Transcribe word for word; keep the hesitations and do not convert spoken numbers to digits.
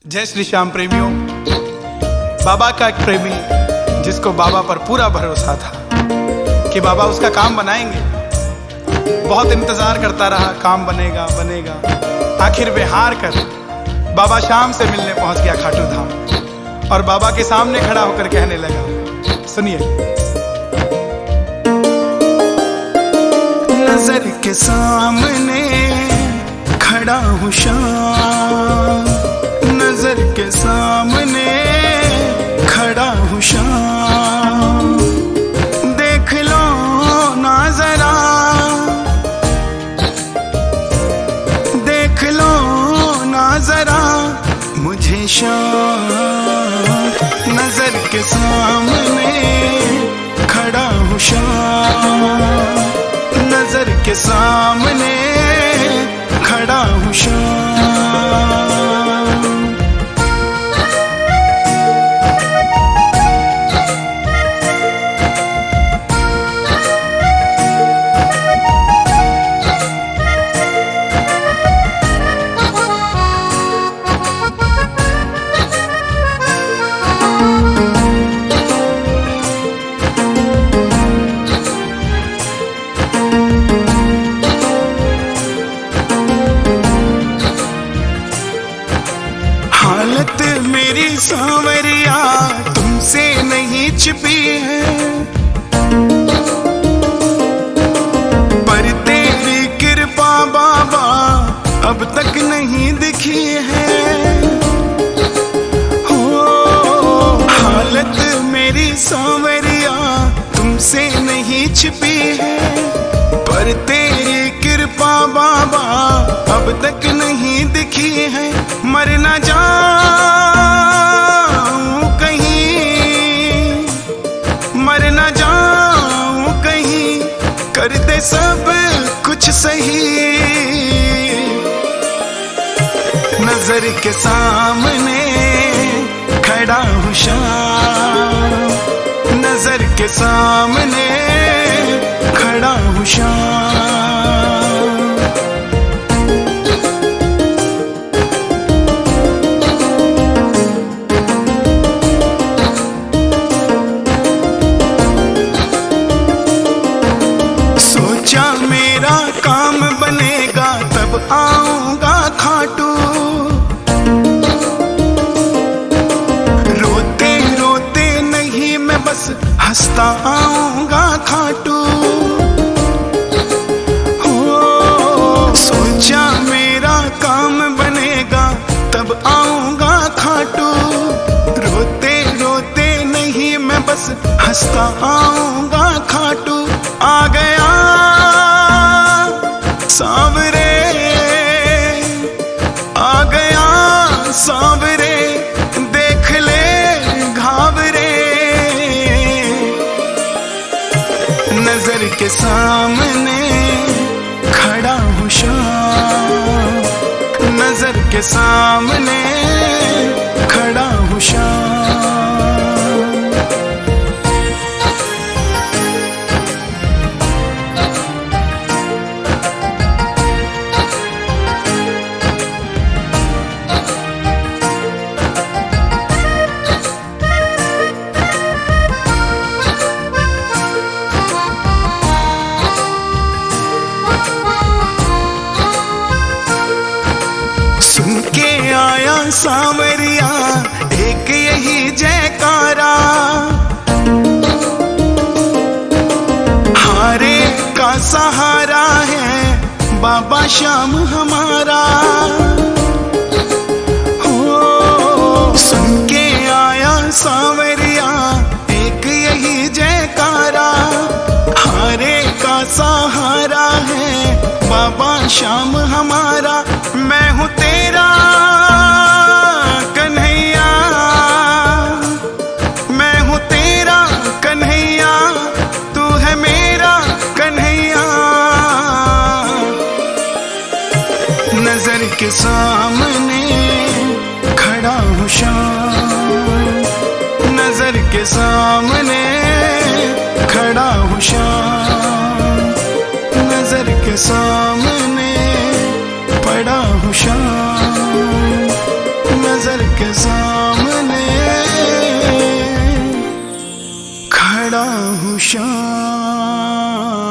जय श्री श्याम प्रेमियों। बाबा का एक प्रेमी जिसको बाबा पर पूरा भरोसा था कि बाबा उसका काम बनाएंगे, बहुत इंतजार करता रहा, काम बनेगा बनेगा। आखिर वे हार कर बाबा श्याम से मिलने पहुंच गया खाटू धाम और बाबा के सामने खड़ा होकर कहने लगा, सुनिए। नजर के सामने खड़ा हूँ श्याम, नजर के सामने खड़ा हूँ श्याम, देख लो ना जरा, देख लो ना जरा मुझे श्याम। नजर के सामने खड़ा हूँ श्याम, नजर के सामने खड़ा हूँ श्याम। हालत मेरी सांवरिया तुमसे नहीं छिपी है, पर तेरी कृपा बाबा अब तक नहीं दिखी है। हो हालत मेरी सांवरिया तुमसे नहीं छिपी है, पर तेरी कृपा बाबा अब तक नहीं दिखी है। मर ना जाऊं कहीं, मर ना जाऊं कहीं, कर दे सब कुछ सही। नजर के सामने खड़ा हूँ श्याम, नजर के सामने खड़ा हूँ श्याम। सोचा मेरा काम बनेगा तब आऊंगा खाटू, रोते रोते नहीं मैं बस हंसता आऊंगा खाटू। हो सोचा मेरा काम बनेगा तब आऊंगा खाटू, रोते रोते नहीं मैं बस हंसता आऊंगा खाटू। आ गया सांवरे, आ गया सांवरे, देख ले घावरे। नजर के सामने खड़ा हूँ श्याम, नजर के सामने खड़ा हूँ श्याम। सुन के आया सांवरिया एक यही जयकारा, हारे का सहारा है बाबा श्याम हमारा। हो सुन के आया सांवरिया एक यही जयकारा, हारे का सहारा है बाबा श्याम हमारा। मैं हूँ तेरा कन्हैया, मैं हूँ तेरा कन्हैया, तू है मेरा कन्हैया। नजर के सामने खड़ा हूँ श्याम, नजर के सामने खड़ा हूँ श्याम, नजर के सामने पड़ा हूँ श्याम, नजर खड़ा हूँ शाम